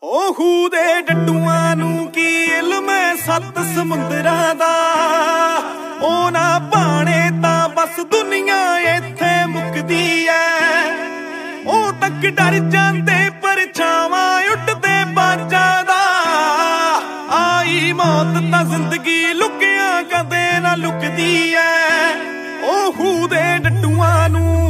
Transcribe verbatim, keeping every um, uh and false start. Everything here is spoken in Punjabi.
ਉਹ ਖੂਹ ਦੇ ਡੱਡੂਆਂ ਨੂੰ ਕੀ ਇਲਮ ਹੈ ਸੱਤ ਸਮੁੰਦਰਾਂ ਦਾ। ਉਹ ਨਾ ਭਾਣੇ ਤਾਂ ਬਸ ਦੁਨੀਆ ਇੱਥੇ ਮੁੱਕਦੀ ਐ। ਉਹ ਤੱਕ ਡਰ ਜਾਂਦੇ ਪਰਛਾਵਾਂ ਉੱਡਦੇ ਬਾਜਾਂ ਦਾ। ਆਈ ਮੌਤ ਤਾਂ ਜ਼ਿੰਦਗੀ ਲੁਕਿਆ ਕਦੇ ਨਾ ਲੁਕਦੀ ਐ। ਉਹ ਖੂਹ ਦੇ ਡੱਡੂਆਂ ਨੂੰ